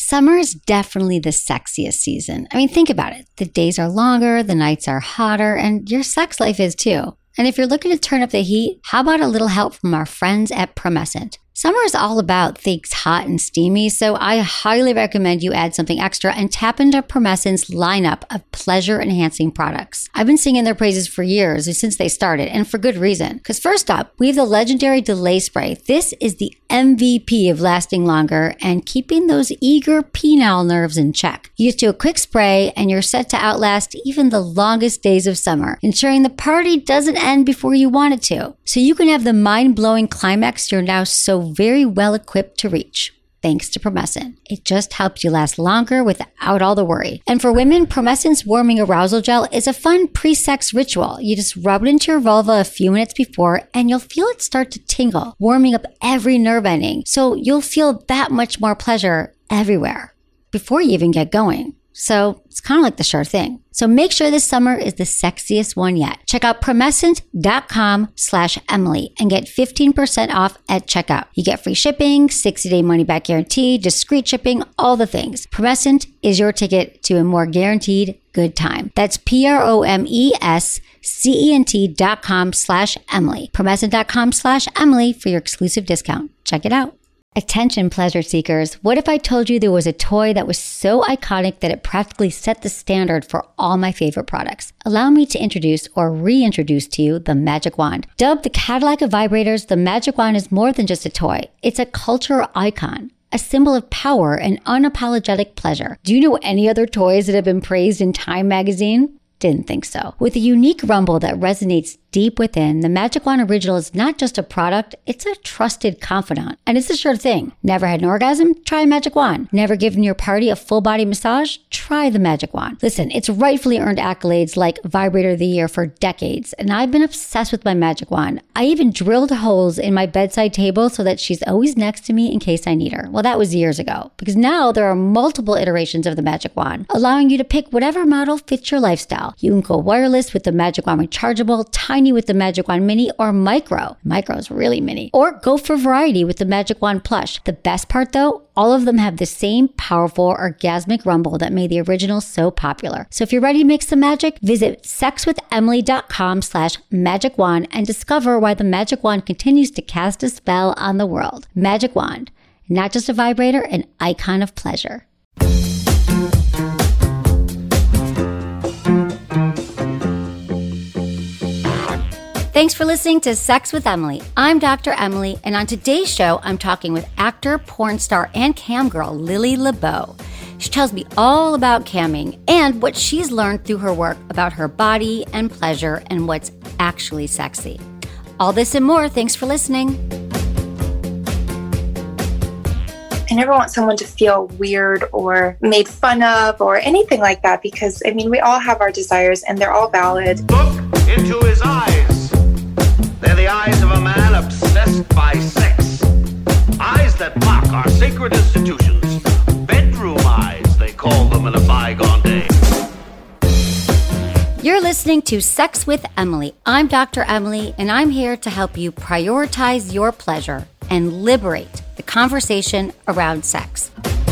Summer is definitely the sexiest season. I mean, think about it. The days are longer, the nights are hotter, and your sex life is too. And if you're looking to turn up the heat, how about a little help from our friends at Promescent? Summer is all about things hot and steamy, so I highly recommend you add something extra and tap into Promescent's lineup of pleasure-enhancing products. I've been singing their praises for years, since they started, and for good reason. Because first up, we have the legendary Delay Spray. This is the MVP of lasting longer and keeping those eager penile nerves in check. You just do a quick spray and you're set to outlast even the longest days of summer, ensuring the party doesn't end before you want it to. So you can have the mind-blowing climax you're now so very well equipped to reach. Thanks to Promescent. It just helps you last longer without all the worry. And for women, Promescent's Warming Arousal Gel is a fun pre-sex ritual. You just rub it into your vulva a few minutes before and you'll feel it start to tingle, warming up every nerve ending. So you'll feel that much more pleasure everywhere before you even get going. So it's kind of like the sure thing. So make sure this summer is the sexiest one yet. Check out Promescent.com/Emily and get 15% off at checkout. You get free shipping, 60-day money-back guarantee, discreet shipping, all the things. Promescent is your ticket to a more guaranteed good time. That's PROMESCENT.com/Emily. Promescent.com/Emily for your exclusive discount. Check it out. Attention pleasure seekers, what if I told you there was a toy that was so iconic that it practically set the standard for all my favorite products? Allow me to introduce or reintroduce to you the Magic Wand. Dubbed the Cadillac of vibrators, the Magic Wand is more than just a toy. It's a cultural icon, a symbol of power and unapologetic pleasure. Do you know any other toys that have been praised in Time magazine? Didn't think so. With a unique rumble that resonates deep within, the Magic Wand Original is not just a product, it's a trusted confidant. And it's a sure thing. Never had an orgasm? Try a Magic Wand. Never given your party a full body massage? Try the Magic Wand. Listen, it's rightfully earned accolades like Vibrator of the Year for decades, and I've been obsessed with my Magic Wand. I even drilled holes in my bedside table so that she's always next to me in case I need her. Well, that was years ago, because now there are multiple iterations of the Magic Wand, allowing you to pick whatever model fits your lifestyle. You can go wireless with the Magic Wand Rechargeable, tiny with the Magic Wand Mini, or micro. Micro is really mini. Or go for variety with the Magic Wand Plush. The best part though, all of them have the same powerful orgasmic rumble that made the original so popular. So if you're ready to mix the magic, visit sexwithemily.com/Magic Wand and discover why the Magic Wand continues to cast a spell on the world. Magic Wand, not just a vibrator, an icon of pleasure. Thanks for listening to Sex with Emily. I'm Dr. Emily, and on today's show, I'm talking with actor, porn star, and cam girl Lily LeBeau. She tells me all about camming and what she's learned through her work about her body and pleasure and what's actually sexy. All this and more. Thanks for listening. I never want someone to feel weird or made fun of or anything like that because, I mean, we all have our desires and they're all valid. Look into his eyes. They're the eyes of a man obsessed by sex. Eyes that mock our sacred institutions. Bedroom eyes, they call them in a bygone day. You're listening to Sex with Emily. I'm Dr. Emily, and I'm here to help you prioritize your pleasure and liberate the conversation around sex.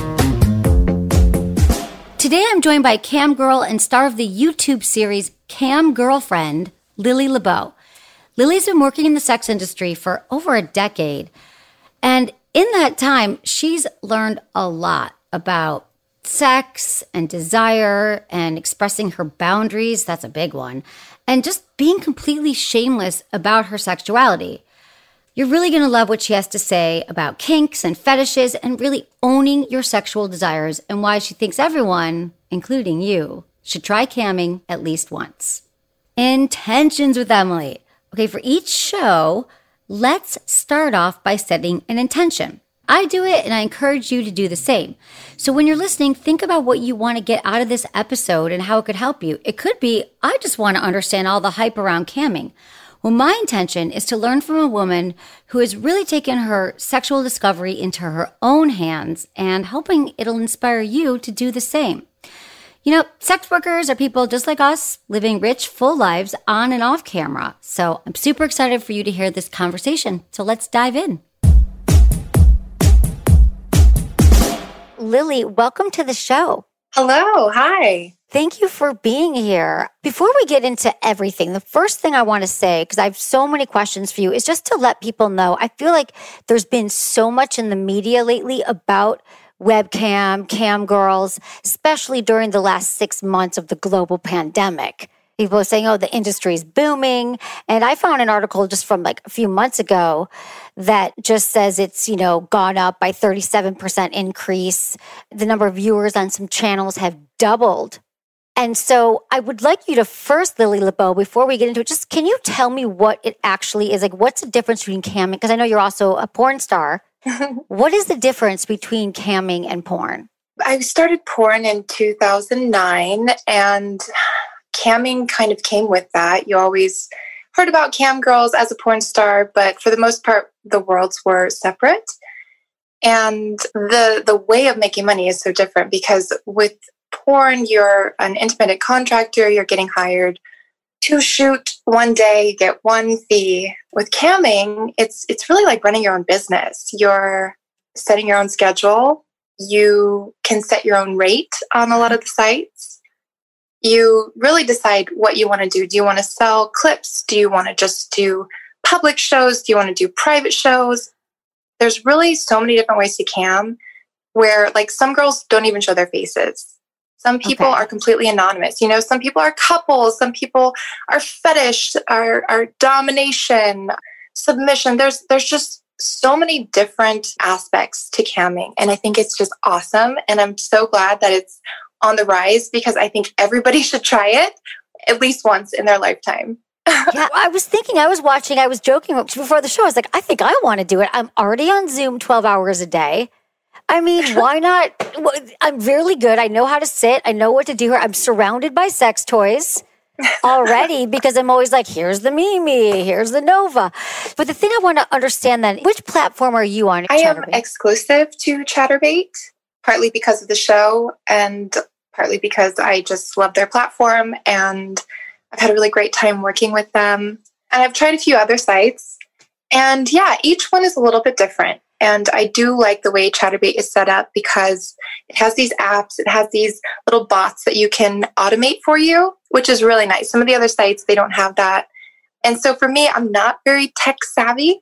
Today, I'm joined by cam girl and star of the YouTube series Cam Girlfriend, Lily LeBeau. Lily's been working in the sex industry for over a decade. And in that time, she's learned a lot about sex and desire and expressing her boundaries. That's a big one. And just being completely shameless about her sexuality. You're really going to love what she has to say about kinks and fetishes and really owning your sexual desires and why she thinks everyone, including you, should try camming at least once. Intentions with Emily. Okay, for each show, let's start off by setting an intention. I do it and I encourage you to do the same. So when you're listening, think about what you want to get out of this episode and how it could help you. It could be, I just want to understand all the hype around camming. Well, my intention is to learn from a woman who has really taken her sexual discovery into her own hands and hoping it'll inspire you to do the same. You know, sex workers are people just like us, living rich, full lives on and off camera. So I'm super excited for you to hear this conversation. So let's dive in. Lily, welcome to the show. Hello. Hi. Thank you for being here. Before we get into everything, the first thing I want to say, because I have so many questions for you, is just to let people know, I feel like there's been so much in the media lately about webcam, cam girls, especially during the last 6 months of the global pandemic. People are saying, oh, the industry is booming. And I found an article just from like a few months ago that just says it's, gone up by 37% increase. The number of viewers on some channels have doubled. And so I would like you to first, Lily LeBeau, before we get into it, just can you tell me what it actually is? Like, what's the difference between camming? Because I know you're also a porn star. What is the difference between camming and porn? I started porn in 2009, and camming kind of came with that. You always heard about cam girls as a porn star, but for the most part, the worlds were separate. And the way of making money is so different because with porn, you're an independent contractor, you're getting hired to shoot one day, you get one fee. With camming, it's really like running your own business. You're setting your own schedule. You can set your own rate on a lot of the sites. You really decide what you want to do. Do you want to sell clips? Do you want to just do public shows? Do you want to do private shows? There's really so many different ways to cam where like some girls don't even show their faces. Some people are completely anonymous. Some people are couples. Some people are fetish, are domination, submission. There's just so many different aspects to camming. And I think it's just awesome. And I'm so glad that it's on the rise because I think everybody should try it at least once in their lifetime. Yeah, I was joking before the show. I was like, I think I want to do it. I'm already on Zoom 12 hours a day. I mean, why not? I'm really good. I know how to sit. I know what to do here. I'm surrounded by sex toys already because I'm always like, here's the Mimi, here's the Nova. But the thing I want to understand then, which platform are you on? I am exclusive to Chaturbate, partly because of the show and partly because I just love their platform and I've had a really great time working with them. And I've tried a few other sites. And yeah, each one is a little bit different. And I do like the way Chaturbate is set up because it has these apps, it has these little bots that you can automate for you, which is really nice. Some of the other sites, they don't have that. And so for me, I'm not very tech savvy.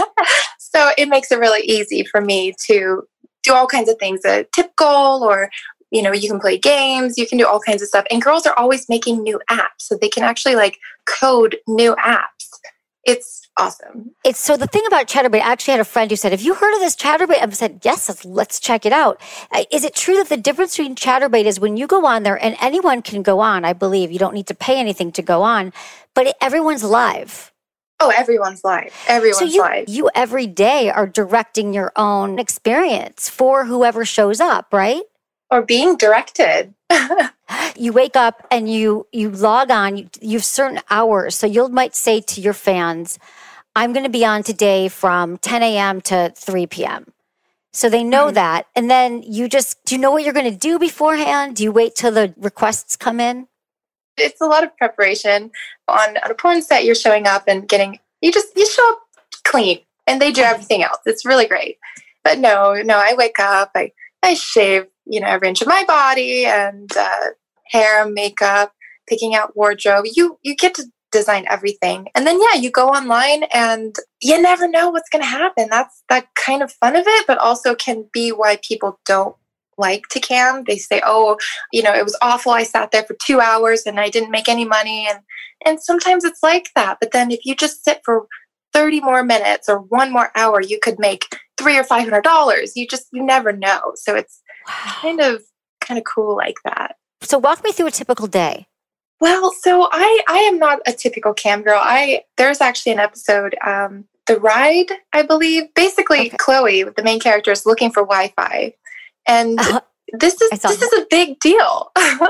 So it makes it really easy for me to do all kinds of things, a tip goal, or, you can play games, you can do all kinds of stuff. And girls are always making new apps. So they can actually like code new apps. It's awesome. So the thing about Chaturbate, I actually had a friend who said, have you heard of this Chaturbate? I said, yes, let's check it out. Is it true that the difference between Chaturbate is when you go on there, and anyone can go on, I believe, you don't need to pay anything to go on, but everyone's live? Oh, everyone's live. Everyone's live. You every day are directing your own experience for whoever shows up, right? Or being directed. You wake up and you log on, you have certain hours. So you might say to your fans, I'm going to be on today from 10 a.m. to 3 p.m. So they know that. And then do you know what you're going to do beforehand? Do you wait till the requests come in? It's a lot of preparation. On a porn set, you're showing up and you show up clean and they do everything else. It's really great. But no, I wake up, I shave, every inch of my body and hair, makeup, picking out wardrobe. You get to design everything. And then, you go online and you never know what's going to happen. That's that kind of fun of it, but also can be why people don't like to cam. They say, oh, it was awful. I sat there for 2 hours and I didn't make any money. And sometimes it's like that. But then if you just sit for 30 more minutes or 1 more hour, you could make $300 or $500. You never know. So it's kind of cool like that. So walk me through a typical day. Well, so I am not a typical cam girl. There's actually an episode, The Ride, I believe. Basically, Chloe, the main character, is looking for Wi-Fi. And this is a big deal.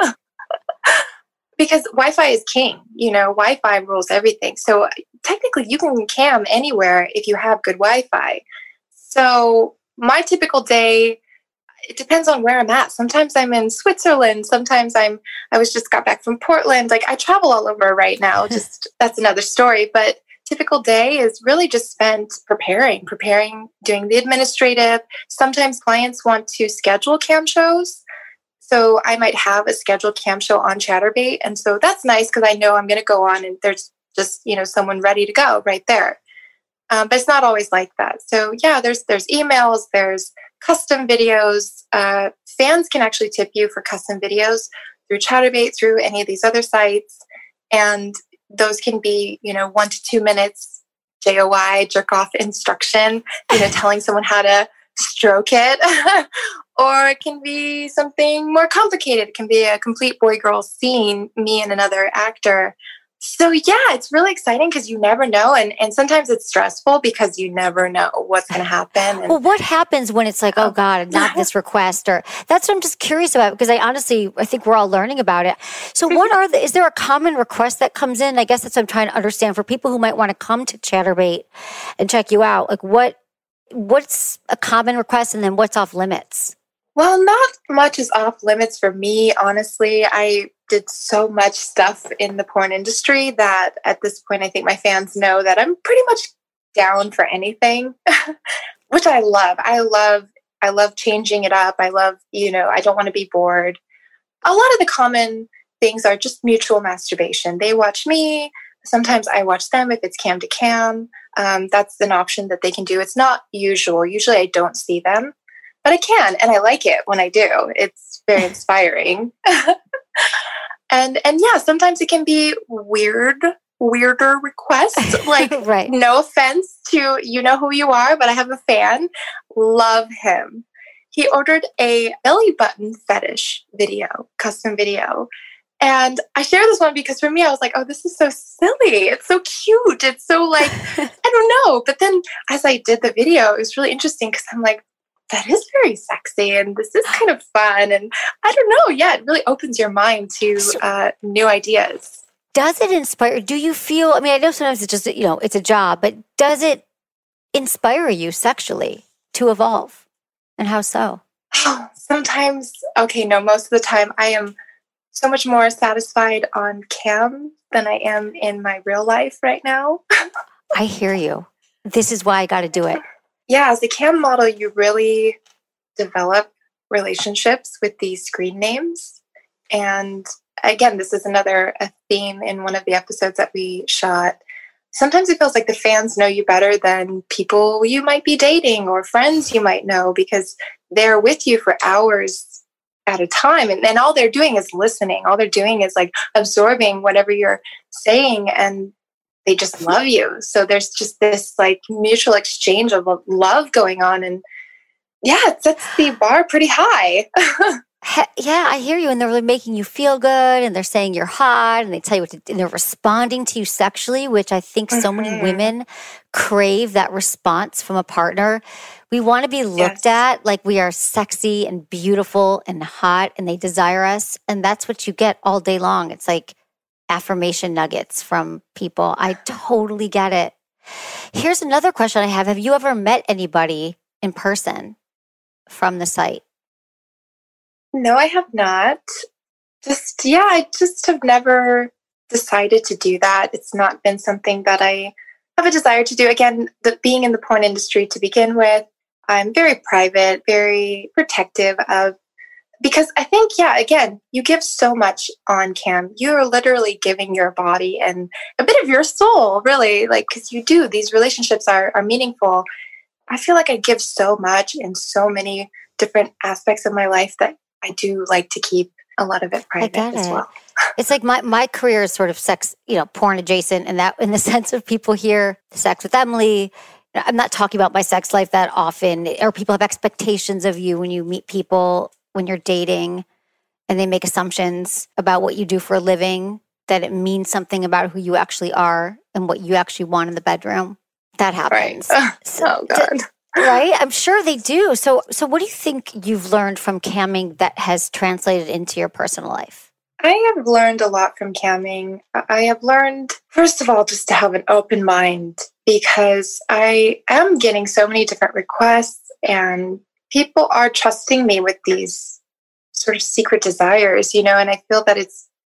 Because Wi-Fi is king. Wi-Fi rules everything. So technically you can cam anywhere if you have good Wi-Fi. So my typical day, it depends on where I'm at. Sometimes I'm in Switzerland. Sometimes I just got back from Portland. Like I travel all over right now. Just that's another story. But typical day is really just spent preparing, doing the administrative. Sometimes clients want to schedule cam shows. So I might have a scheduled cam show on Chaturbate. And so that's nice because I know I'm going to go on and there's just, someone ready to go right there. But it's not always like that. So yeah, there's emails, there's custom videos. Fans can actually tip you for custom videos through Chaturbate, through any of these other sites. And those can be, 1 to 2 minutes, JOI, jerk off instruction, telling someone how to stroke it. Or it can be something more complicated. It can be a complete boy-girl scene, me and another actor. So yeah, it's really exciting because you never know. And sometimes it's stressful because you never know what's going to happen. And, well, what happens when it's like, oh God, not this request? Or that's what I'm just curious about because I think we're all learning about it. So is there a common request that comes in? I guess that's what I'm trying to understand for people who might want to come to Chaturbate and check you out. Like what's a common request and then what's off limits? Well, not much is off limits for me, honestly. I did so much stuff in the porn industry that at this point, I think my fans know that I'm pretty much down for anything, which I love. I love changing it up. I love, I don't want to be bored. A lot of the common things are just mutual masturbation. They watch me. Sometimes I watch them if it's cam to cam. That's an option that they can do. It's not usual. Usually I don't see them. But I can, and I like it when I do. It's very inspiring. and yeah, sometimes it can be weirder requests. Like, right. No offense to who you are, but I have a fan. Love him. He ordered a belly button fetish video, custom video. And I share this one because for me, I was like, oh, this is so silly. It's so cute. It's so like, I don't know. But then as I did the video, it was really interesting because I'm like, that is very sexy and this is kind of fun. And I don't know. Yeah, it really opens your mind to new ideas. Does it inspire? Do you feel, I know sometimes it's just, it's a job, but does it inspire you sexually to evolve? And how so? Sometimes, most of the time I am so much more satisfied on cam than I am in my real life right now. I hear you. This is why I got to do it. Yeah, as a cam model, you really develop relationships with these screen names. And again, this is a theme in one of the episodes that we shot. Sometimes it feels like the fans know you better than people you might be dating or friends you might know because they're with you for hours at a time. And all they're doing is listening. All they're doing is like absorbing whatever you're saying and they just love you. So there's just this like mutual exchange of love going on. And yeah, it sets the bar pretty high. Yeah, I hear you. And they're really making you feel good and they're saying you're hot and they tell you what to do. And they're responding to you sexually, which I think so many women crave that response from a partner. We want to be looked at like we are sexy and beautiful and hot and they desire us. And that's what you get all day long. It's like affirmation nuggets from people. I totally get it. Here's another question I have. Have you ever met anybody in person from the site? No, I have not. I just have never decided to do that. It's not been something that I have a desire to do. Again, being in the porn industry to begin with, I'm very private, very protective of, because I think, again, you give so much on cam. You're literally giving your body and a bit of your soul, really, like, because these relationships are meaningful. I feel like I give so much in so many different aspects of my life that I do like to keep a lot of it private as well. It's like my career is sort of sex, porn adjacent, and that in the sense of people hear Sex with Emily. I'm not talking about my sex life that often, or people have expectations of you when you meet people, when you're dating, and they make assumptions about what you do for a living, that it means something about who you actually are and what you actually want in the bedroom. That happens. Right. Oh, God. Right? I'm sure they do. So what do you think you've learned from camming that has translated into your personal life? I have learned a lot from camming. I have learned, first of all, just to have an open mind because I am getting so many different requests and people are trusting me with these sort of secret desires, and I feel that it's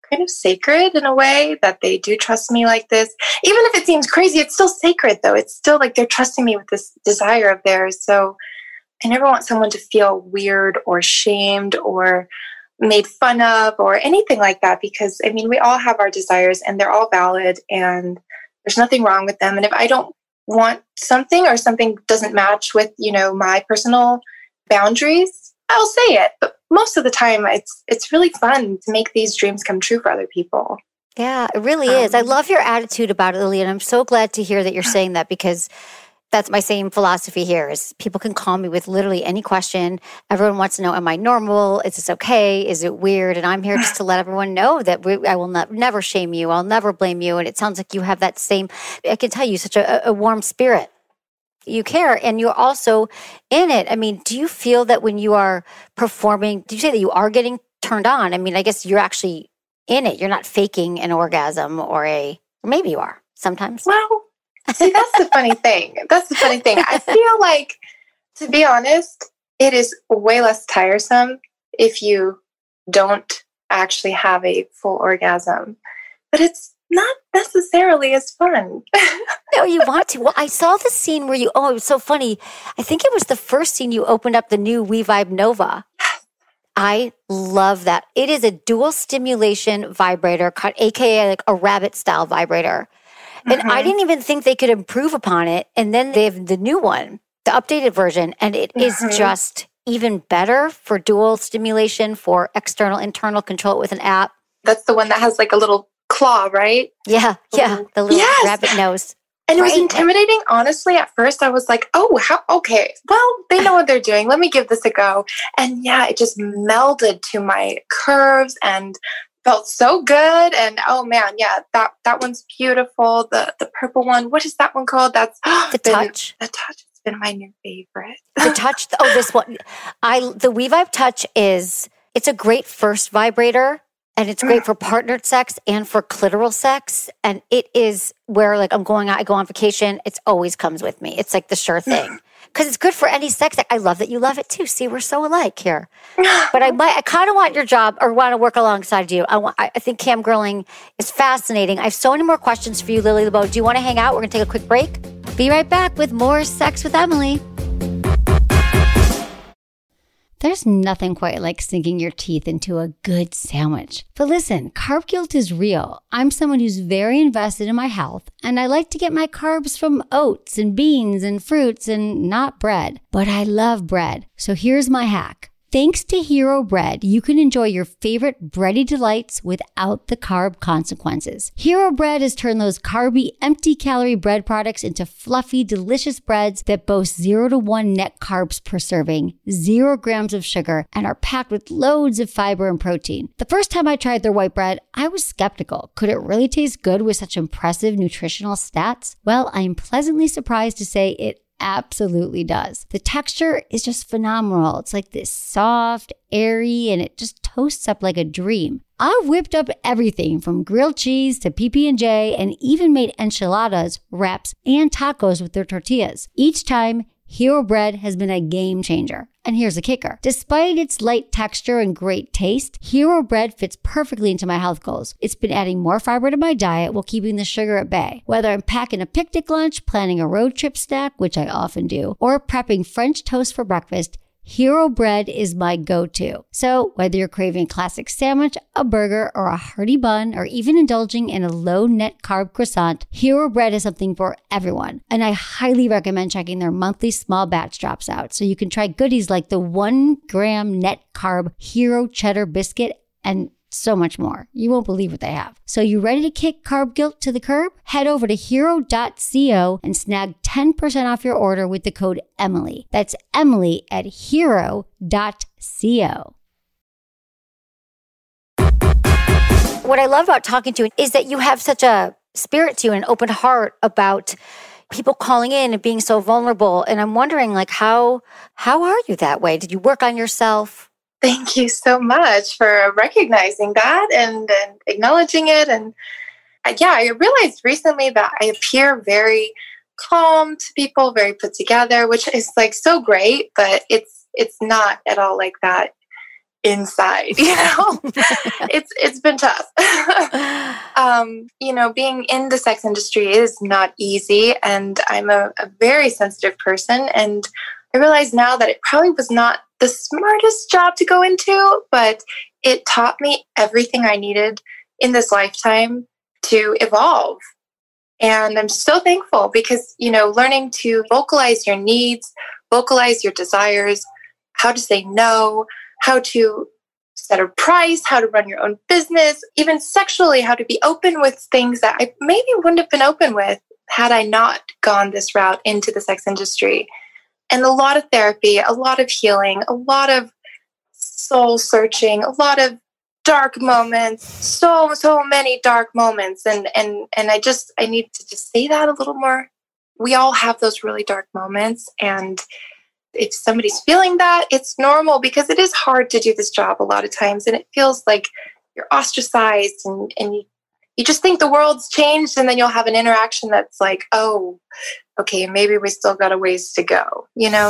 kind of sacred in a way that they do trust me like this. Even if it seems crazy, it's still sacred though. It's still like they're trusting me with this desire of theirs. So I never want someone to feel weird or shamed or made fun of or anything like that, because I mean, we all have our desires and they're all valid and there's nothing wrong with them. And if I don't want something or something doesn't match with, my personal boundaries, I'll say it. But most of the time it's really fun to make these dreams come true for other people. Yeah, it really is. I love your attitude about it, Lily, and I'm so glad to hear that you're saying that, because that's my same philosophy here is people can call me with literally any question. Everyone wants to know, am I normal? Is this okay? Is it weird? And I'm here just to let everyone know that I will never shame you. I'll never blame you. And it sounds like you have that same, I can tell you, such a warm spirit. You care, and you're also in it. I mean, do you feel that when you are performing, did you say that you are getting turned on? I mean, I guess you're actually in it. You're not faking an orgasm or maybe you are sometimes. Well, see, that's the funny thing. I feel like, to be honest, it is way less tiresome if you don't actually have a full orgasm. But it's not necessarily as fun. No, you want to. Well, I saw the scene where it was so funny. I think it was the first scene you opened up the new WeVibe Nova. I love that. It is a dual stimulation vibrator, aka like a rabbit style vibrator. And I didn't even think they could improve upon it. And then they have the new one, the updated version, and it is just even better for dual stimulation, for external, internal control with an app. That's the one that has like a little claw, right? Yeah. The little rabbit nose. And it was intimidating. Honestly, at first I was like, okay, well, they know what they're doing. Let me give this a go. And yeah, it just melded to my curves and felt so good. And oh man, yeah, that one's beautiful. The purple one, what is that one called? That's the Touch. The Touch has been my new favorite. The Touch. Oh, this one. The WeVibe Touch it's a great first vibrator. And it's great for partnered sex and for clitoral sex. And it is where, like, I go on vacation, it always comes with me. It's like the sure thing. Because it's good for any sex. I love that you love it too. See, we're so alike here. But I kind of want your job or want to work alongside you. I think cam girling is fascinating. I have so many more questions for you, Lily LeBeau. Do you want to hang out? We're going to take a quick break. Be right back with more Sex with Emily. There's nothing quite like sinking your teeth into a good sandwich. But listen, carb guilt is real. I'm someone who's very invested in my health, and I like to get my carbs from oats and beans and fruits and not bread. But I love bread. So here's my hack. Thanks to Hero Bread, you can enjoy your favorite bready delights without the carb consequences. Hero Bread has turned those carby, empty-calorie bread products into fluffy, delicious breads that boast 0 to 1 net carbs per serving, 0 grams of sugar, and are packed with loads of fiber and protein. The first time I tried their white bread, I was skeptical. Could it really taste good with such impressive nutritional stats? Well, I am pleasantly surprised to say it absolutely does. The texture is just phenomenal. It's like this soft, airy, and it just toasts up like a dream. I've whipped up everything from grilled cheese to PB&J and even made enchiladas, wraps, and tacos with their tortillas. Each time, Hero Bread has been a game changer. And here's the kicker. Despite its light texture and great taste, Hero Bread fits perfectly into my health goals. It's been adding more fiber to my diet while keeping the sugar at bay. Whether I'm packing a picnic lunch, planning a road trip snack, which I often do, or prepping French toast for breakfast, Hero Bread is my go-to. So whether you're craving a classic sandwich, a burger, or a hearty bun, or even indulging in a low net carb croissant, Hero Bread is something for everyone. And I highly recommend checking their monthly small batch drops out so you can try goodies like the 1 gram net carb Hero Cheddar Biscuit and so much more. You won't believe what they have. So you ready to kick carb guilt to the curb? Head over to hero.co and snag 10% off your order with the code Emily. That's Emily at hero.co. What I love about talking to you is that you have such a spirit to you and an open heart about people calling in and being so vulnerable. And I'm wondering, like, how are you that way? Did you work on yourself? Thank you so much for recognizing that and acknowledging it. And I realized recently that I appear very calm to people, very put together, which is like so great, but it's not at all like that inside, it's been tough. Being in the sex industry is not easy, and I'm a very sensitive person, and I realize now that it probably was not the smartest job to go into, but it taught me everything I needed in this lifetime to evolve. And I'm so thankful because, learning to vocalize your needs, vocalize your desires, how to say no, how to set a price, how to run your own business, even sexually, how to be open with things that I maybe wouldn't have been open with had I not gone this route into the sex industry. And a lot of therapy, a lot of healing, a lot of soul searching, a lot of dark moments, so many dark moments. And I need to just say that a little more. We all have those really dark moments. And if somebody's feeling that, it's normal because it is hard to do this job a lot of times. And it feels like you're ostracized and you just think the world's changed. And then you'll have an interaction that's like, oh, okay, maybe we still got a ways to go,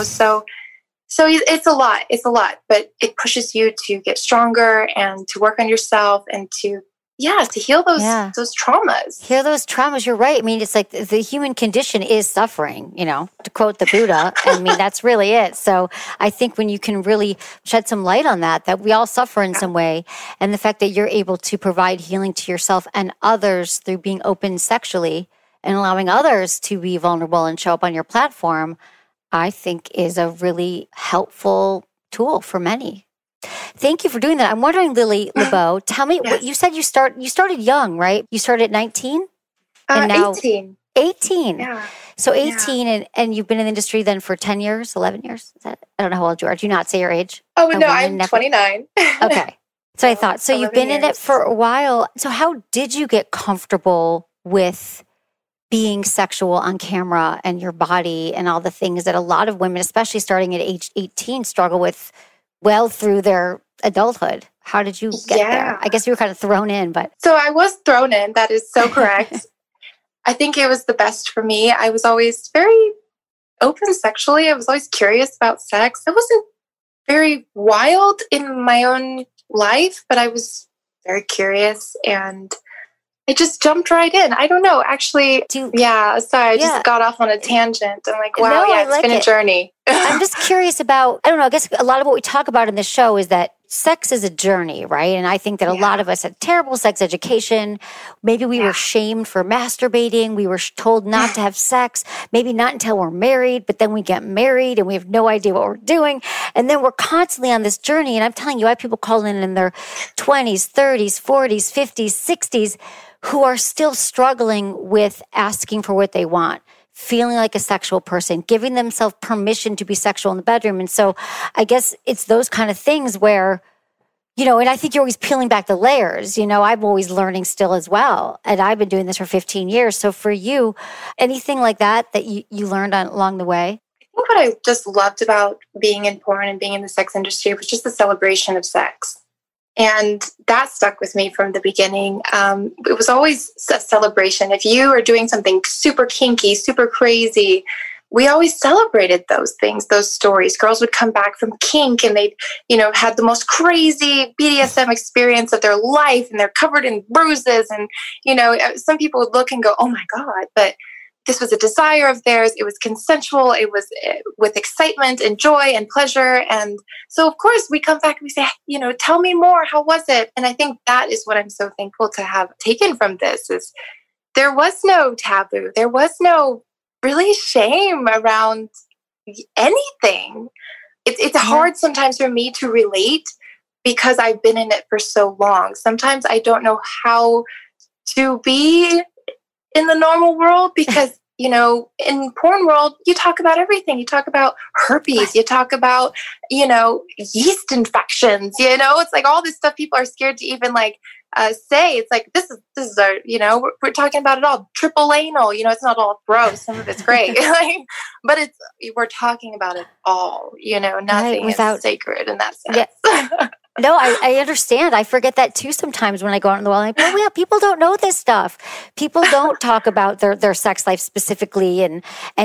So it's a lot, but it pushes you to get stronger and to work on yourself and to heal those traumas. Heal those traumas. You're right. I mean, it's like the human condition is suffering, to quote the Buddha. I mean, that's really it. So I think when you can really shed some light on that we all suffer in some way. And the fact that you're able to provide healing to yourself and others through being open sexually and allowing others to be vulnerable and show up on your platform, I think is a really helpful tool for many. Thank you for doing that. I'm wondering, Lily LeBeau, tell me, what you said you started young, right? You started at 19? And now 18. 18. Yeah. So 18 and you've been in the industry then for 10 years, 11 years? I don't know how old you are. Do you not say your age? Oh, no, I'm 29. Okay. So I thought, so you've been in it for a while. So how did you get comfortable with being sexual on camera and your body and all the things that a lot of women, especially starting at age 18, struggle with well through their adulthood? How did you get there? I guess you were kind of thrown in, but... So I was thrown in. That is so correct. I think it was the best for me. I was always very open sexually. I was always curious about sex. I wasn't very wild in my own life, but I was very curious and I just jumped right in. I don't know, actually. Sorry, I just got off on a tangent. I'm like, wow, it's been a journey. I'm just curious about, I don't know, I guess a lot of what we talk about in this show is that sex is a journey, right? And I think that a lot of us had terrible sex education. Maybe we were shamed for masturbating. We were told not to have sex, maybe not until we're married, but then we get married and we have no idea what we're doing. And then we're constantly on this journey. And I'm telling you, I have people calling in their 20s, 30s, 40s, 50s, 60s, who are still struggling with asking for what they want, feeling like a sexual person, giving themselves permission to be sexual in the bedroom. And so I guess it's those kind of things where, and I think you're always peeling back the layers. I'm always learning still as well. And I've been doing this for 15 years. So for you, anything like that you learned along the way? I think what I just loved about being in porn and being in the sex industry was just the celebration of sex. And that stuck with me from the beginning. It was always a celebration. If you are doing something super kinky, super crazy, we always celebrated those things, those stories. Girls would come back from kink and they'd, had the most crazy BDSM experience of their life and they're covered in bruises. And, some people would look and go, oh my God, but this was a desire of theirs. It was consensual. It was with excitement and joy and pleasure. And so, of course, we come back and we say, tell me more. How was it? And I think that is what I'm so thankful to have taken from this is there was no taboo. There was no really shame around anything. It's hard sometimes for me to relate because I've been in it for so long. Sometimes I don't know how to be in the normal world because, in porn world, you talk about everything. You talk about herpes. You talk about, yeast infections, it's like all this stuff people are scared to even say. It's like, this is our, we're talking about it all. Triple anal, it's not all gross. Some of it's great. But we're talking about it all, nothing is sacred in that sense. Yeah. No, I understand. I forget that too sometimes when I go out in the world. I'm like, oh yeah, people don't know this stuff. People don't talk about their sex life specifically, and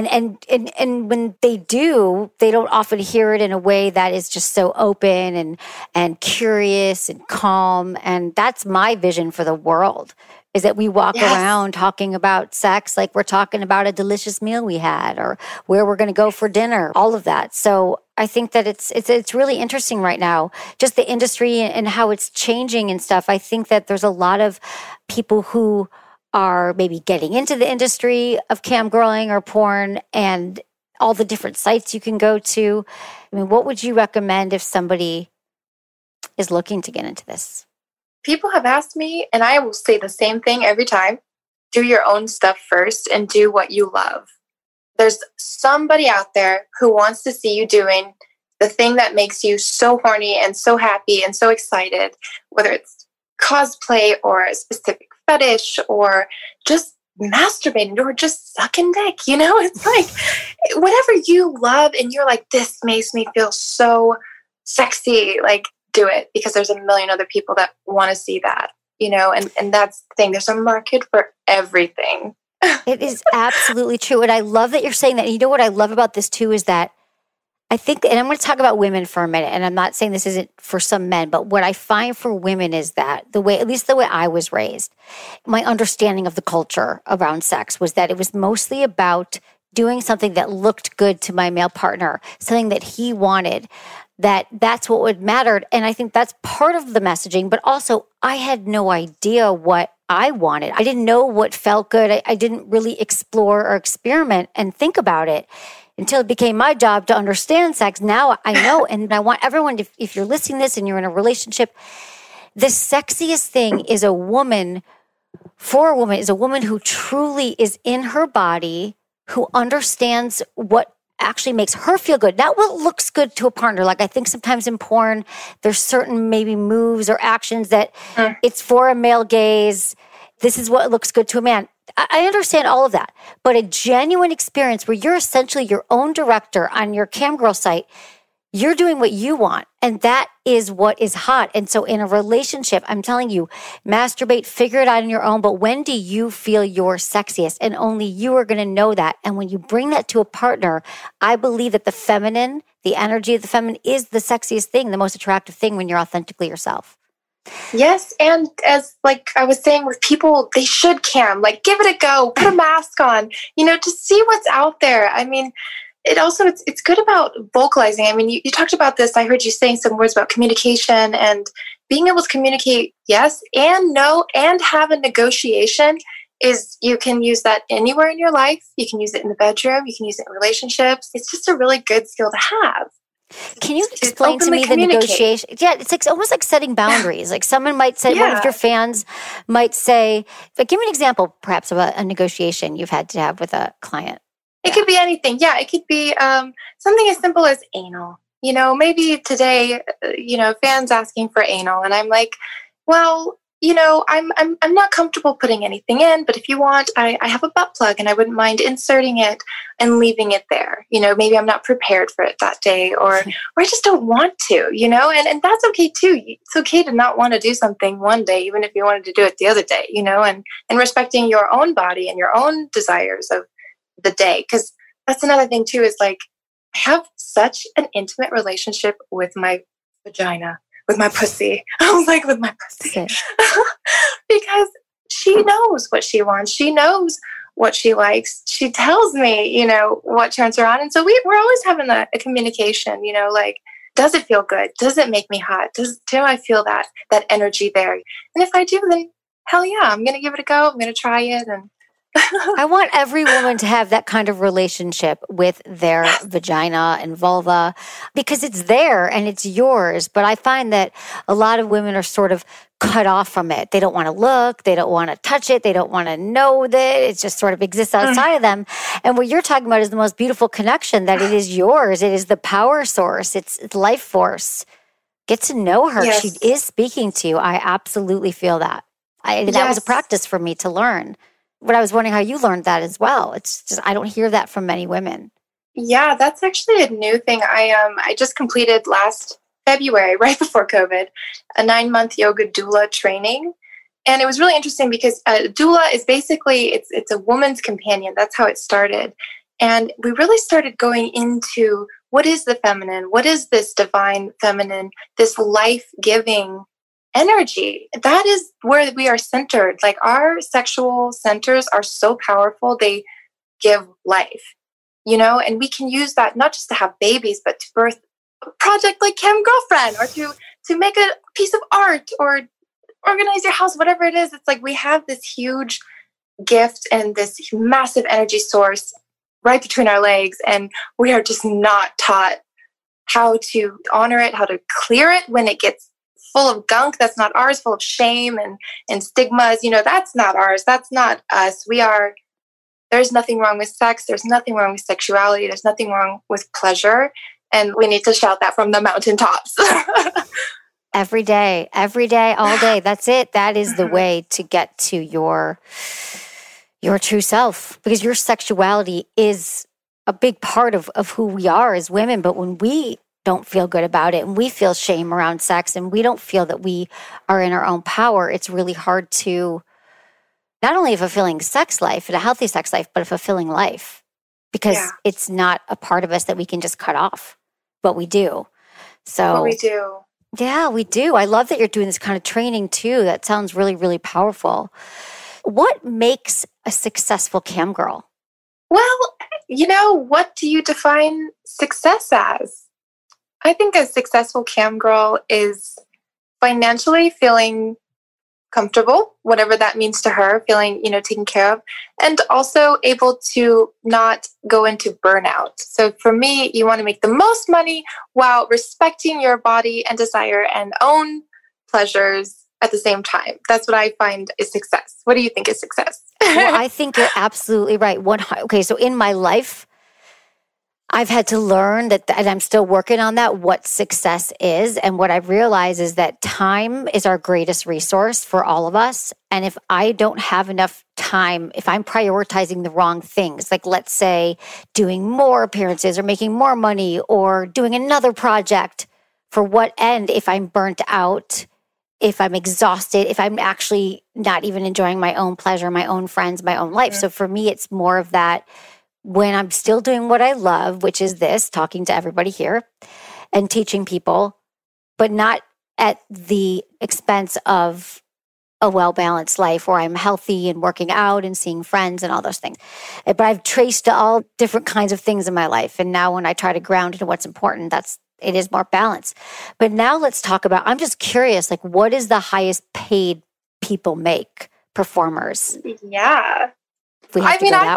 when they do, they don't often hear it in a way that is just so open and curious and calm. And that's my vision for the world, is that we walk around talking about sex like we're talking about a delicious meal we had or where we're going to go for dinner, all of that. So I think that it's really interesting right now, just the industry and how it's changing and stuff. I think that there's a lot of people who are maybe getting into the industry of cam girling or porn and all the different sites you can go to. I mean, what would you recommend if somebody is looking to get into this? People have asked me, and I will say the same thing every time. Do your own stuff first and do what you love. There's somebody out there who wants to see you doing the thing that makes you so horny and so happy and so excited, whether it's cosplay or a specific fetish or just masturbating or just sucking dick. It's like whatever you love and you're like, this makes me feel so sexy, like, do it, because there's a million other people that want to see that, and that's the thing. There's a market for everything. It is absolutely true. And I love that you're saying that. And you know what I love about this too is that I think, and I'm going to talk about women for a minute, and I'm not saying this isn't for some men, but what I find for women is that at least the way I was raised, my understanding of the culture around sex was that it was mostly about doing something that looked good to my male partner, something that he wanted, that's what would matter. And I think that's part of the messaging, but also I had no idea what I wanted. I didn't know what felt good. I didn't really explore or experiment and think about it until it became my job to understand sex. Now I know, and I want everyone to, if you're listening to this and you're in a relationship, the sexiest thing is a woman who truly is in her body, who understands what actually makes her feel good, not what looks good to a partner. Like I think sometimes in porn, there's certain maybe moves or actions that it's for a male gaze. This is what looks good to a man. I understand all of that, but a genuine experience where you're essentially your own director on your camgirl site, you're doing what you want. And that is what is hot. And so in a relationship, I'm telling you, masturbate, figure it out on your own. But when do you feel your sexiest? And only you are going to know that. And when you bring that to a partner, I believe that the feminine, the energy of the feminine is the sexiest thing, the most attractive thing when you're authentically yourself. Yes. And as like I was saying with people, they should cam, like give it a go, put a mask on, to see what's out there. I mean, it's good about vocalizing. I mean, you talked about this. I heard you saying some words about communication and being able to communicate yes and no and have a negotiation. Is you can use that anywhere in your life. You can use it in the bedroom. You can use it in relationships. It's just a really good skill to have. Can you explain to me the negotiation? Yeah, it's like almost like setting boundaries. Like someone might say, one of your fans might say, but give me an example perhaps of a negotiation you've had to have with a client. It could be anything. Yeah, it could be something as simple as anal. Maybe today, fans asking for anal, and I'm like, well, I'm not comfortable putting anything in, but if you want, I have a butt plug, and I wouldn't mind inserting it and leaving it there. Maybe I'm not prepared for it that day, or I just don't want to. And that's okay too. It's okay to not want to do something one day, even if you wanted to do it the other day. And respecting your own body and your own desires of the day, because that's another thing too, is like I have such an intimate relationship with my vagina, with my pussy. I was like, with my pussy. Because she knows what she wants. She knows what she likes. She tells me, what turns her on. And so we're always having a communication, like, does it feel good? Does it make me hot? Do I feel that energy there? And if I do, then hell yeah, I'm going to give it a go. I'm going to try it. And I want every woman to have that kind of relationship with their vagina and vulva because it's there and it's yours. But I find that a lot of women are sort of cut off from it. They don't want to look. They don't want to touch it. They don't want to know that it just sort of exists outside of them. And what you're talking about is the most beautiful connection, that it is yours. It is the power source. It's life force. Get to know her. Yes. She is speaking to you. I absolutely feel that. That was a practice for me to learn. But I was wondering how you learned that as well. It's just, I don't hear that from many women. Yeah, that's actually a new thing. I just completed last February, right before COVID, a 9-month yoga doula training. And it was really interesting because a doula is basically, it's a woman's companion. That's how it started. And we really started going into what is the feminine? What is this divine feminine, this life-giving energy? That is where we are centered. Like our sexual centers are so powerful. They give life, and we can use that not just to have babies, but to birth a project like Cam Girlfriend, or to make a piece of art, or organize your house, whatever it is. It's like we have this huge gift and this massive energy source right between our legs, and we are just not taught how to honor it, how to clear it when it gets full of gunk that's not ours, full of shame and stigmas. That's not ours. That's not us. There's nothing wrong with sex. There's nothing wrong with sexuality. There's nothing wrong with pleasure. And we need to shout that from the mountaintops. Every day, all day. That's it. That is the way to get to your true self, because your sexuality is a big part of who we are as women. But when we don't feel good about it and we feel shame around sex and we don't feel that we are in our own power, it's really hard to not only a fulfilling sex life and a healthy sex life, but a fulfilling life, because it's not a part of us that we can just cut off. But we do. But we do. Yeah, we do. I love that you're doing this kind of training too. That sounds really, really powerful. What makes a successful cam girl? Well, what do you define success as? I think a successful cam girl is financially feeling comfortable, whatever that means to her, feeling, taken care of, and also able to not go into burnout. So for me, you want to make the most money while respecting your body and desire and own pleasures at the same time. That's what I find is success. What do you think is success? Well, I think you're absolutely right. Okay, so in my life, I've had to learn that, and I'm still working on that, what success is. And what I've realized is that time is our greatest resource for all of us. And if I don't have enough time, if I'm prioritizing the wrong things, like let's say doing more appearances or making more money or doing another project, for what end? If I'm burnt out, if I'm exhausted, if I'm actually not even enjoying my own pleasure, my own friends, my own life. Mm-hmm. So for me, it's more of that. When I'm still doing what I love, which is this, talking to everybody here and teaching people, but not at the expense of a well-balanced life where I'm healthy and working out and seeing friends and all those things. But I've traced all different kinds of things in my life. And now when I try to ground into what's important, it is more balanced. But now let's talk about, I'm just curious, like what is the highest paid people make, performers? Yeah. I've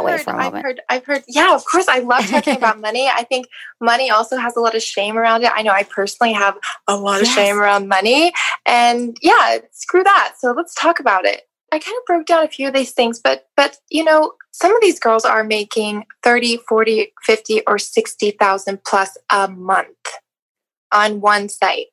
heard, yeah, of course. I love talking about money. I think money also has a lot of shame around it. I know I personally have a lot of shame around money, and screw that. So let's talk about it. I kind of broke down a few of these things, but some of these girls are making 30, 40, 50, or 60,000 plus a month on one site.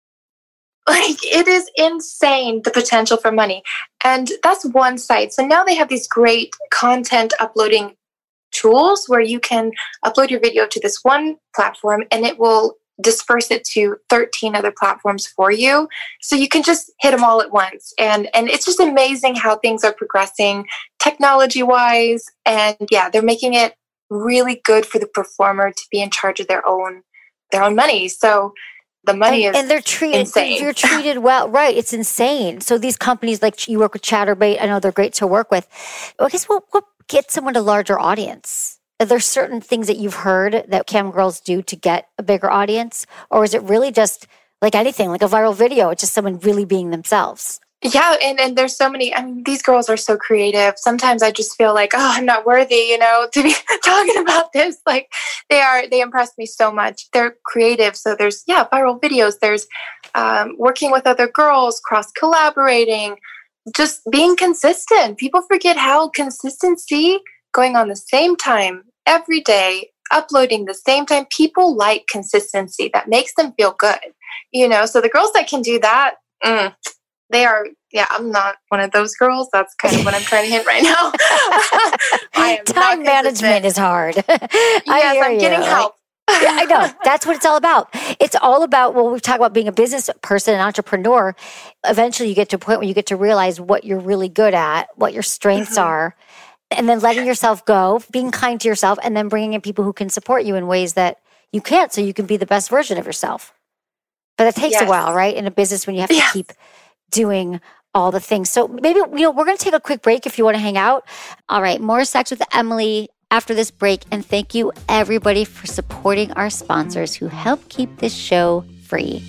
Like, it is insane, the potential for money. And that's one site. So now they have these great content uploading tools where you can upload your video to this one platform and it will disperse it to 13 other platforms for you. So you can just hit them all at once. And it's just amazing how things are progressing technology-wise. And they're making it really good for the performer to be in charge of their own money. So the money is insane. You're treated well, right? It's insane. So these companies, like you work with Chaturbate, I know they're great to work with. I guess what gets someone a larger audience? Are there certain things that you've heard that cam girls do to get a bigger audience, or is it really just like anything, like a viral video? It's just someone really being themselves. Yeah, and there's so many. I mean, these girls are so creative. Sometimes I just feel like, I'm not worthy, to be talking about this. Like, they impress me so much. They're creative. So there's, viral videos. There's working with other girls, cross-collaborating, just being consistent. People forget how consistency, going on the same time every day, uploading the same time. People like consistency. That makes them feel good. So the girls that can do that, they are, I'm not one of those girls. That's kind of what I'm trying to hint right now. Time management is hard. Yes, I'm getting help. Yeah, I know. That's what it's all about. It's all about, we talk about being a business person, an entrepreneur. Eventually you get to a point where you get to realize what you're really good at, what your strengths are, and then letting yourself go, being kind to yourself, and then bringing in people who can support you in ways that you can't, so you can be the best version of yourself. But it takes a while, right? In a business when you have to keep doing all the things. So maybe, we're going to take a quick break if you want to hang out. All right, more Sex with Emily after this break. And thank you everybody for supporting our sponsors who help keep this show free.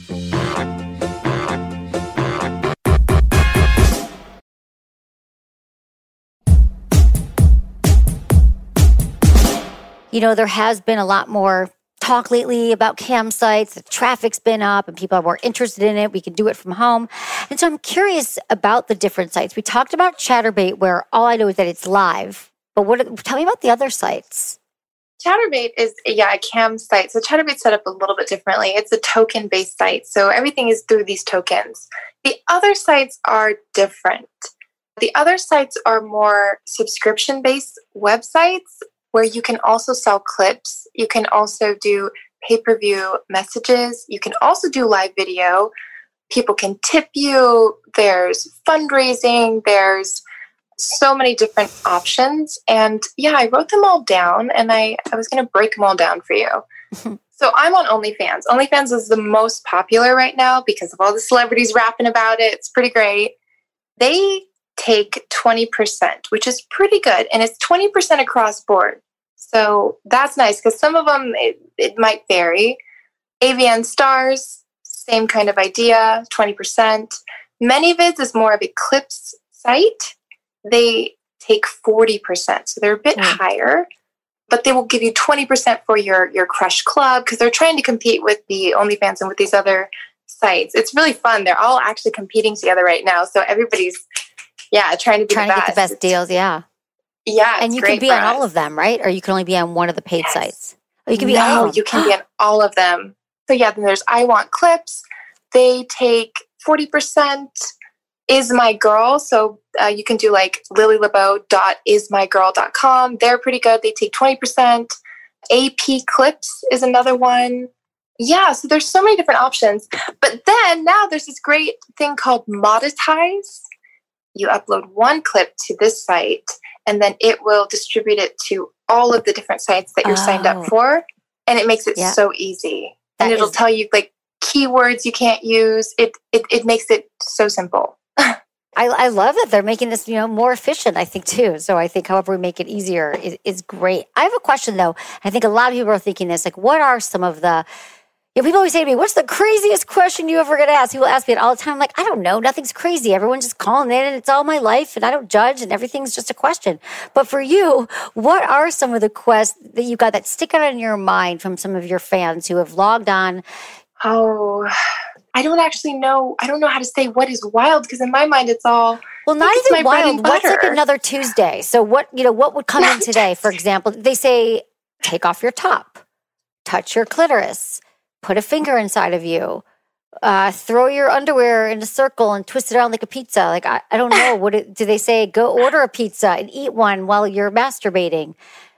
There has been a lot more talk lately about campsites. The traffic's been up and people are more interested in it. We can do it from home. And so I'm curious about the different sites. We talked about Chaturbate, where all I know is that it's live. But tell me about the other sites. Chaturbate is a cam site. So Chaturbate's set up a little bit differently. It's a token-based site. So everything is through these tokens. The other sites are different. The other sites are more subscription-based websites where you can also sell clips. You can also do pay-per-view messages. You can also do live video. People can tip you. There's fundraising. There's so many different options. And I wrote them all down, and I was going to break them all down for you. So I'm on OnlyFans. OnlyFans is the most popular right now because of all the celebrities rapping about it. It's pretty great. They take 20%, which is pretty good. And it's 20% across board. So that's nice because some of them, it might vary. AVN Stars, same kind of idea, 20%. ManyVids is more of a clips site. They take 40%. So they're a bit higher, but they will give you 20% for your Crush Club because they're trying to compete with the OnlyFans and with these other sites. It's really fun. They're all actually competing together right now. So everybody's, trying to get the best deals. Yeah. Yeah. And you can be on all of them, right? Or you can only be on one of the paid sites. Or you can be on all of them. You can be on all of them. So then there's I Want Clips. They take 40%. Is My Girl. So you can do like lilylebo.ismygirl.com. They're pretty good. They take 20%. AP Clips is another one. Yeah, so there's so many different options. But then now there's this great thing called Monetize. You upload one clip to this site, and then it will distribute it to all of the different sites that you're signed up for. And it makes it so easy. And it'll tell you like keywords you can't use. It makes it so simple. I love that they're making this, more efficient, I think, too. So I think however we make it easier is great. I have a question, though. I think a lot of people are thinking this, like, what are some of the, people always say to me, what's the craziest question you ever get asked? People ask me it all the time. I'm like, I don't know. Nothing's crazy. Everyone's just calling in and it's all my life and I don't judge and everything's just a question. But for you, what are some of the questions that you got that stick out in your mind from some of your fans who have logged on? Oh, I don't actually know. I don't know how to say what is wild because in my mind it's all. Well, not even wild. What's like another Tuesday? So what would come in today? For example, they say take off your top, touch your clitoris, put a finger inside of you, throw your underwear in a circle and twist it around like a pizza. Like I don't know. Do they say go order a pizza and eat one while you're masturbating?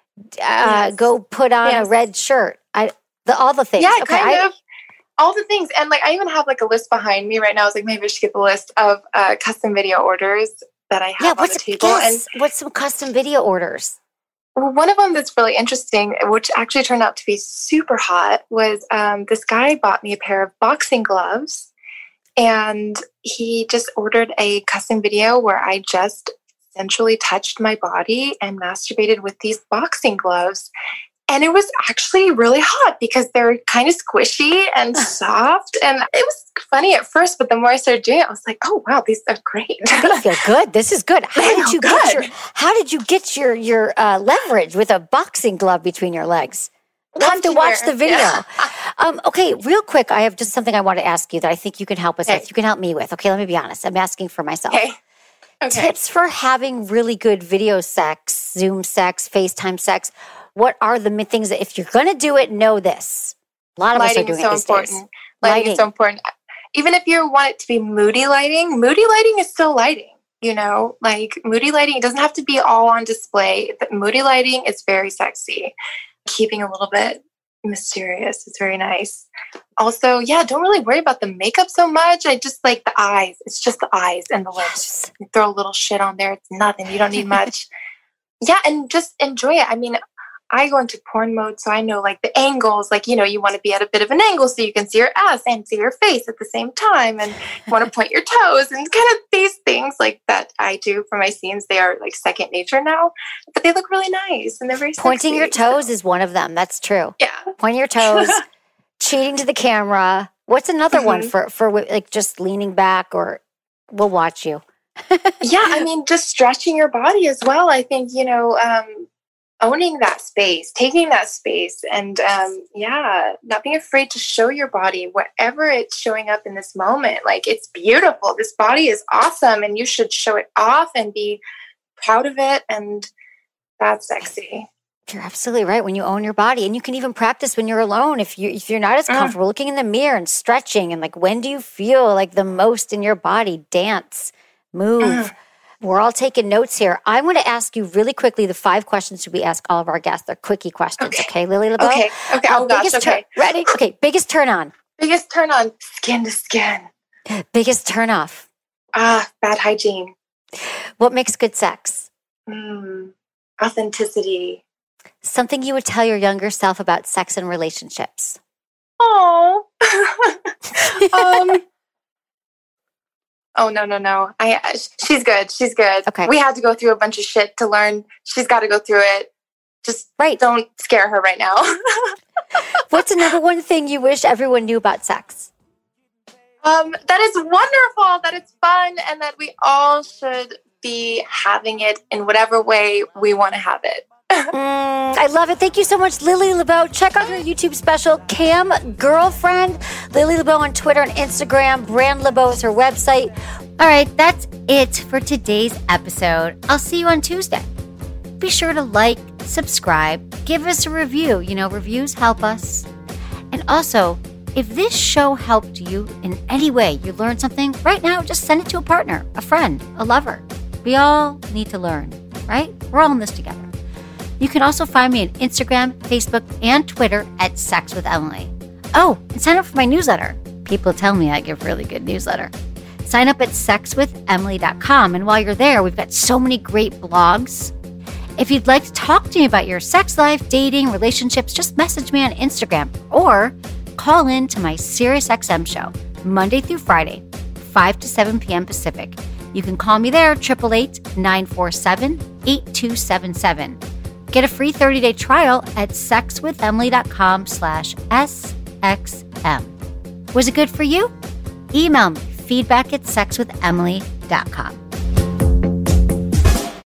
Go put on a red shirt. All the things. Yeah, okay, kind of. All the things. And like, I even have like a list behind me right now. I was like, maybe I should get the list of custom video orders that I have on the table. And what's some custom video orders? Well, one of them that's really interesting, which actually turned out to be super hot, was this guy bought me a pair of boxing gloves and he just ordered a custom video where I just sensually touched my body and masturbated with these boxing gloves. And it was actually really hot because they're kind of squishy and soft. And it was funny at first, but the more I started doing it, I was like, oh, wow, these are great. They feel good. This is good. How did you get your leverage with a boxing glove between your legs? We'll have to watch the video. Yeah. Okay, real quick, I have just something I want to ask you that I think you can help us with. You can help me with. Okay, let me be honest. I'm asking for myself. Okay. Tips for having really good video sex, Zoom sex, FaceTime sex. What are the things that if you're going to do it, know this? A lot of us are doing it these days. Lighting is so important. Even if you want it to be moody lighting is still lighting. Like moody lighting, it doesn't have to be all on display. But moody lighting is very sexy. Keeping a little bit mysterious is very nice. Also, don't really worry about the makeup so much. I just like the eyes. It's just the eyes and the lips. You throw a little shit on there. It's nothing. You don't need much. And just enjoy it. I mean, I go into porn mode, so I know like the angles, like, you want to be at a bit of an angle so you can see your ass and see your face at the same time, and you want to point your toes and kind of these things like that I do for my scenes. They are like second nature now, but they look really nice and they're very Pointing sexy. your toes is one of them. That's true. Yeah. Pointing your toes, cheating to the camera. What's another one for like just leaning back or we'll watch you? I mean, just stretching your body as well. I think, owning that space, taking that space, and not being afraid to show your body, whatever it's showing up in this moment. Like, it's beautiful. This body is awesome, and you should show it off and be proud of it, and that's sexy. You're absolutely right. When you own your body, and you can even practice when you're alone. If you're not as comfortable, looking in the mirror and stretching, and like, when do you feel like the most in your body? Dance, move. We're all taking notes here. I want to ask you really quickly the 5 questions we ask all of our guests. They're quickie questions. Okay, Lily LeBeau? Okay. Oh, gosh. Okay. Ready? Okay. Biggest turn on. Biggest turn on, skin to skin. Biggest turn off. Bad hygiene. What makes good sex? Authenticity. Something you would tell your younger self about sex and relationships. Oh. Oh, no. She's good. Okay. We had to go through a bunch of shit to learn. She's got to go through it. Just don't scare her right now. What's the number one thing you wish everyone knew about sex? That it's wonderful, that it's fun, and that we all should be having it in whatever way we want to have it. I love it. Thank you so much, Lily LeBeau. Check out her YouTube special, Cam Girlfriend. Lily LeBeau on Twitter and Instagram. Brand LeBeau is her website. All right, that's it for today's episode. I'll see you on Tuesday. Be sure to like, subscribe, give us a review. Reviews help us. And also, if this show helped you in any way, you learned something, right now, just send it to a partner, a friend, a lover. We all need to learn, right? We're all in this together. You can also find me on Instagram, Facebook, and Twitter at Sex with Emily. Oh, and sign up for my newsletter. People tell me I give really good newsletter. Sign up at sexwithemily.com. And while you're there, we've got so many great blogs. If you'd like to talk to me about your sex life, dating, relationships, just message me on Instagram or call in to my SiriusXM show, Monday through Friday, 5 to 7 p.m. Pacific. You can call me there, 888-947-8277. Get a free 30-day trial at sexwithemily.com/SXM. Was it good for you? Email me, feedback@sexwithemily.com.